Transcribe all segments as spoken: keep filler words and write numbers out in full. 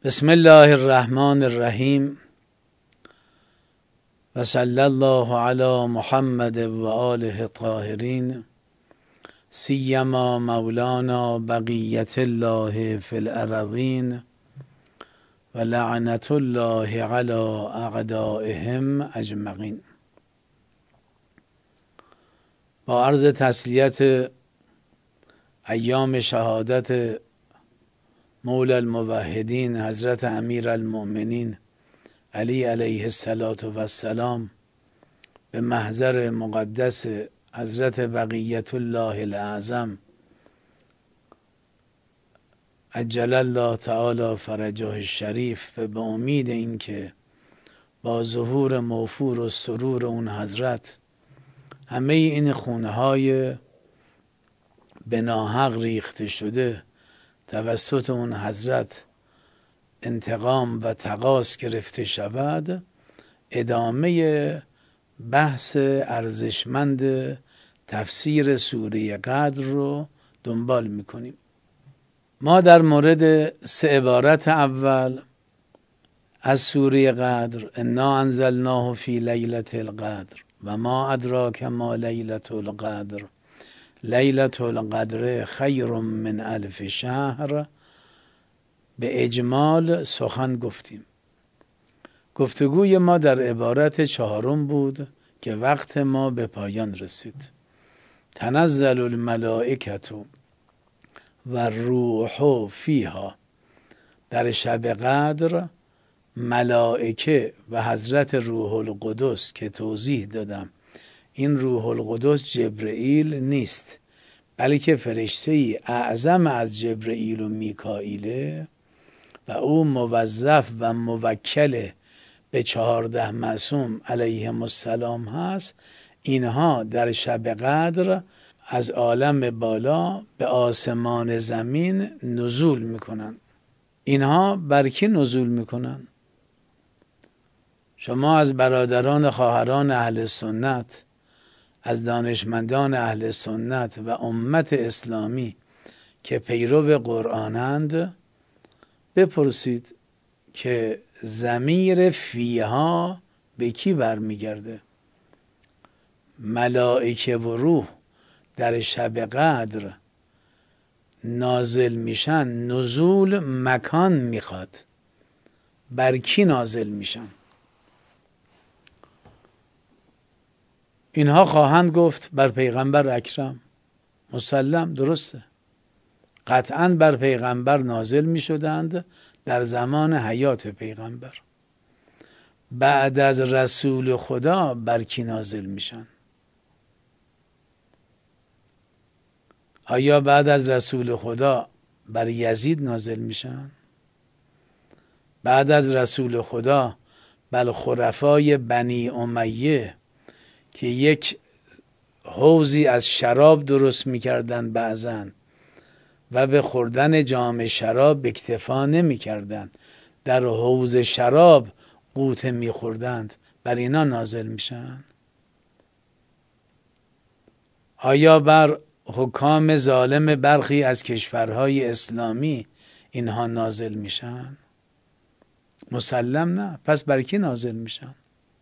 بسم الله الرحمن الرحیم و صلی الله علی محمد و آله الطاهرین سیما مولانا بقیت الله فی الارضین و لعنت الله علی اعدائهم اجمعین. با عرض تسلیت ایام شهادت مولا الموحدین حضرت امیر المؤمنین علی علیه السلام به محضر مقدس حضرت بقیت الله الاعظم عجل الله تعالی فرجه الشریف، و به امید اینکه با ظهور موفور و سرور اون حضرت همه این خونه های به ناحق ریخته شده توسط اون حضرت انتقام و تقاص گرفته شود، ادامه بحث ارزشمند تفسیر سوره قدر رو دنبال میکنیم. ما در مورد سه عبارت اول از سوره قدر، انا انزلناه فی لیلة القدر و ما ادراک ما لیلة القدر لیلة القدر خیر من الف شهر، به اجمال سخن گفتیم. گفتگوی ما در عبارت چهارم بود که وقت ما به پایان رسید. تنزل الملائکة و الروح فیها، در شب قدر ملائکه و حضرت روح القدس که توضیح دادم این روح القدس جبرئیل نیست، بلکه فرشته ای اعظم از جبرئیل و میکائیله و او موظف و موکل به چهارده معصوم علیهم السلام هست. اینها در شب قدر از عالم بالا به آسمان زمین نزول میکنن. اینها بر کی نزول میکنن؟ شما از برادران خواهران اهل سنت، از دانشمندان اهل سنت و امت اسلامی که پیرو قرآنند بپرسید که ضمیر فیها به کی برمیگرده؟ ملائکه و روح در شب قدر نازل میشن، نزول مکان میخواد، بر کی نازل میشن؟ اینها خواهند گفت بر پیغمبر اکرم. مسلم، درسته، قطعا بر پیغمبر نازل می شدند در زمان حیات پیغمبر. بعد از رسول خدا بر کی نازل میشن؟ آیا بعد از رسول خدا بر یزید نازل میشن؟ بعد از رسول خدا بر خلفای بنی امیه که یک حوضی از شراب درست میکردن بعضن و به خوردن جام شراب اکتفا نمیکردن، در حوض شراب قوطه میخوردند، بر اینا نازل میشن؟ آیا بر حکام ظالم برخی از کشورهای اسلامی اینها نازل میشن؟ مسلم نه. پس بر کی نازل میشن؟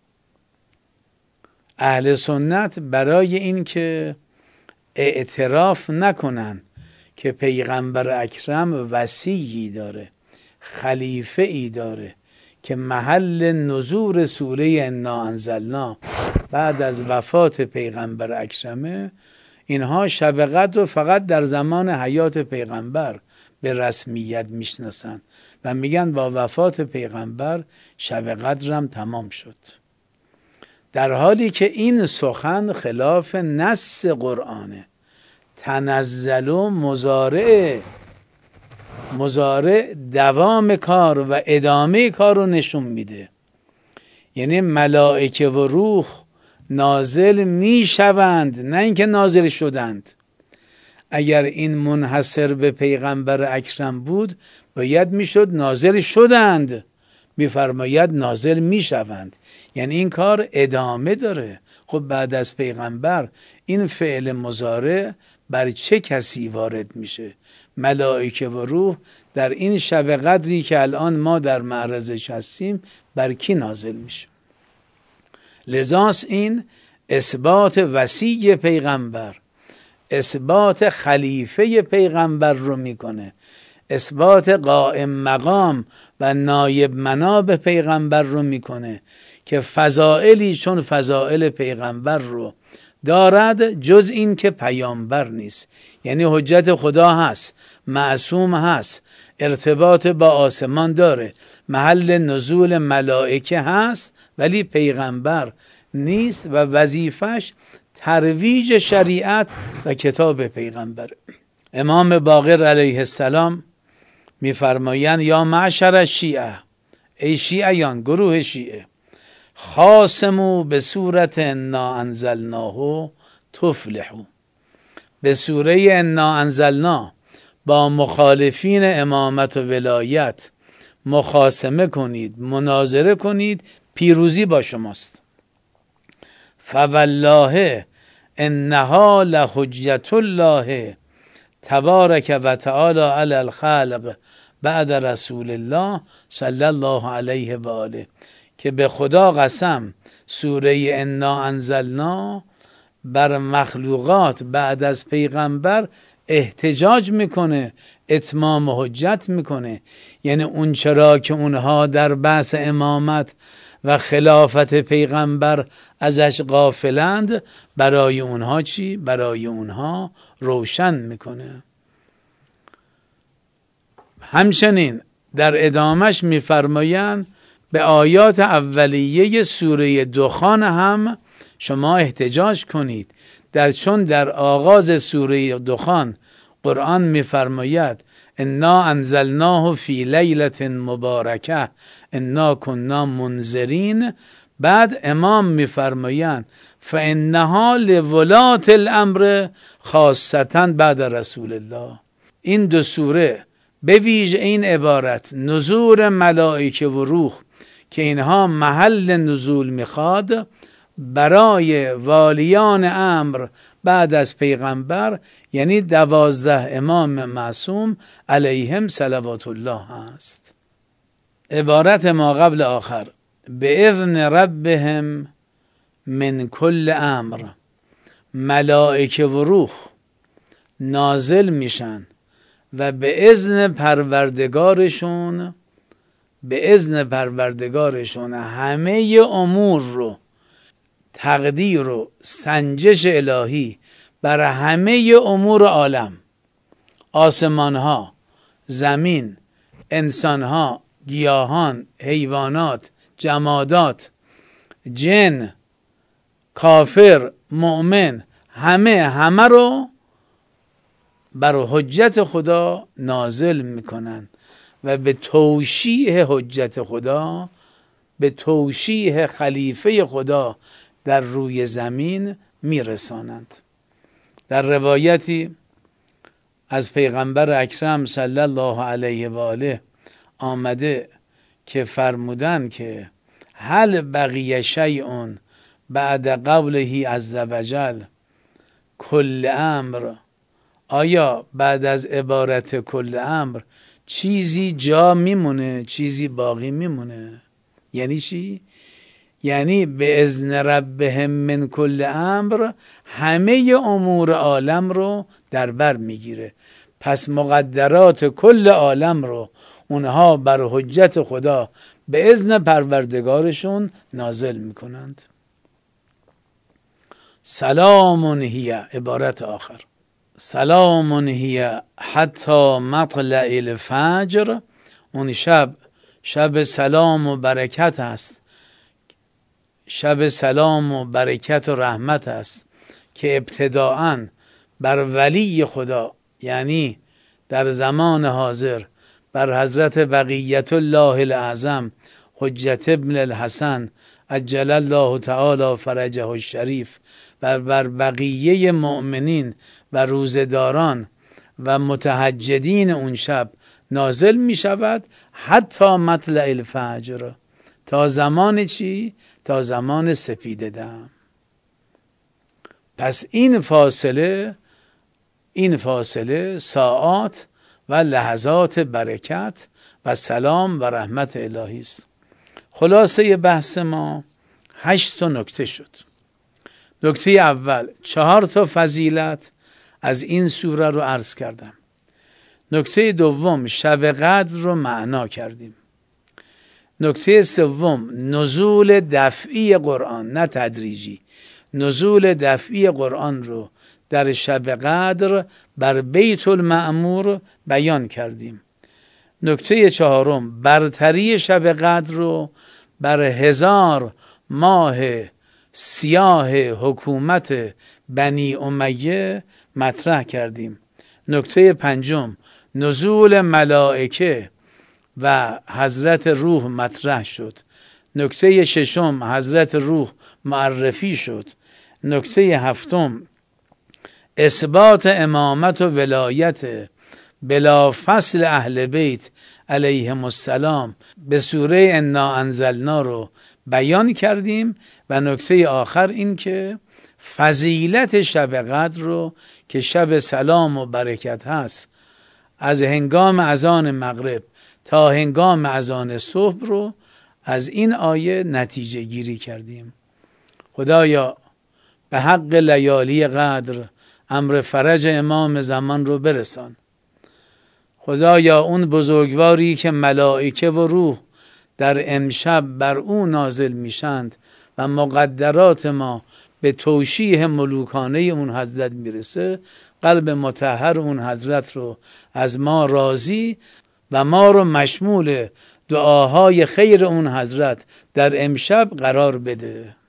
اهل سنت برای این که اعتراف نکنن که پیغمبر اکرم وصیی داره، خلیفه ای داره که محل نزول سوره انا انزلنا بعد از وفات پیغمبر اکرمه، اینها شب قدر رو فقط در زمان حیات پیغمبر به رسمیت میشناسن و میگن با وفات پیغمبر شب قدرم تمام شد، در حالی که این سخن خلاف نص قرآنه. تنزل و مضارع مضارع دوام کار و ادامه کار رو نشون میده، یعنی ملائکه و روح نازل میشوند، نه اینکه نازل شدند. اگر این منحصر به پیغمبر اکرم بود باید میشد نازل شدند، میفرماید نازل میشوند، یعنی این کار ادامه داره. خب بعد از پیغمبر این فعل مضارع بر چه کسی وارد میشه؟ ملائکه و روح در این شب قدری که الان ما در معرضش هستیم بر کی نازل میشه. لذاست این اثبات وصی پیغمبر، اثبات خلیفه پیغمبر رو میکنه، اثبات قائم مقام و نایب مناب پیغمبر رو میکنه که فضائلی چون فضائل پیغمبر رو دارد، جز این که پیامبر نیست. یعنی حجت خدا هست، معصوم هست، ارتباط با آسمان داره، محل نزول ملائکه هست، ولی پیغمبر نیست و وظیفش ترویج شریعت و کتاب پیغمبر. امام باقر علیه السلام میفرمایند یا معشر شیعه، ای شیعیان، گروه شیعه، خاصمو به صورت انا انزلناه تفلحو، به سوره انا انزلنا با مخالفین امامت و ولایت مخاصمه کنید، مناظره کنید، پیروزی با شماست. فوالله انها لحجت الله تبارک و تعالی علی الخلق بعد رسول الله صلی الله علیه و آله، که به خدا قسم سوره انا انزلنا بر مخلوقات بعد از پیغمبر احتجاج میکنه، اتمام حجت میکنه. یعنی اون چرا که اونها در بحث امامت و خلافت پیغمبر ازش غافلند، برای اونها چی؟ برای اونها روشن میکنه. همچنین در ادامش میفرمایند به آیات اولیه سوره دخان هم شما احتجاج کنید، در چون در آغاز سوره دخان قرآن میفرماید انا انزلناه فی لیلة مبارکه انا کنا منذرین، بعد امام میفرمایند فانها لولاة الامر خاصتا بعد رسول الله. این دو سوره به ویژه این عبارت نزول ملائکه و روح که اینها محل نزول میخواد، برای والیان امر بعد از پیغمبر یعنی دوازده امام معصوم علیهم صلوات الله هست. عبارت ما قبل آخر به اذن ربهم من کل امر، ملائکه و روح نازل میشن و به اذن پروردگارشون، به اذن پروردگارشون همه امور رو، تقدیر و سنجش الهی بر همه امور عالم، آسمان ها، زمین، انسان ها، گیاهان، حیوانات، جمادات، جن، کافر، مؤمن، همه همه رو بر حجت خدا نازل میکنن و به توشیح حجت خدا، به توشیح خلیفه خدا در روی زمین میرسانند. در روایتی از پیغمبر اکرم صلی الله علیه و آله آمده که فرمودن که هل بقی شیء بعد قوله عز وجل کل امر، آیا بعد از عبارت کل امر چیزی جا میمونه، چیزی باقی میمونه؟ یعنی چی؟ یعنی به اذن ربهم من کل امر همه امور عالم رو در بر میگیره. پس مقدرات کل عالم رو اونها بر حجت خدا به اذن پروردگارشون نازل میکنند. سلام هی، عبارت آخر، سلام هی حتی مطلع الفجر، اون شب شب سلام و برکت است، شب سلام و برکت و رحمت است که ابتداءً بر ولی خدا، یعنی در زمان حاضر بر حضرت بقیت الله الاعظم حجت ابن الحسن عجل الله تعالی فرجه الشریف و بر بقیه مؤمنین و روزداران و متهجدین اون شب نازل می شود حتی مطلع الفجر، تا زمان چی؟ تا زمان سپید دم. پس این فاصله این فاصله ساعات و لحظات برکت و سلام و رحمت الهی است. خلاصه بحث ما هشت تا نکته شد. نکته اول، چهار تا فضیلت از این سوره رو عرض کردم. نکته دوم، شب قدر رو معنا کردیم. نکته سوم، نزول دفعی قرآن، نه تدریجی، نزول دفعی قرآن رو در شب قدر بر بیت المعمور بیان کردیم. نکته چهارم، برتری شب قدر رو بر هزار ماه سیاه حکومت بنی امیه مطرح کردیم. نکته پنجم، نزول ملائکه و حضرت روح مطرح شد. نکته ششم، حضرت روح معرفی شد. نکته هفتم، اثبات امامت و ولایت بلا فصل اهل بیت علیهم السلام به سوره انا انزلنا رو بیان کردیم. و نکته آخر این که فضیلت شب قدر رو که شب سلام و برکت هست، از هنگام اذان مغرب تا هنگام اذان صبح رو از این آیه نتیجه گیری کردیم. خدایا به حق لیالی قدر امر فرج امام زمان رو برسان. خدایا اون بزرگواری که ملائکه و روح در امشب بر او نازل میشند و مقدرات ما به توشیح ملوکانه اون حضرت میرسه، قلب مطهر اون حضرت رو از ما راضی و ما رو مشمول دعاهای خیر اون حضرت در امشب قرار بده.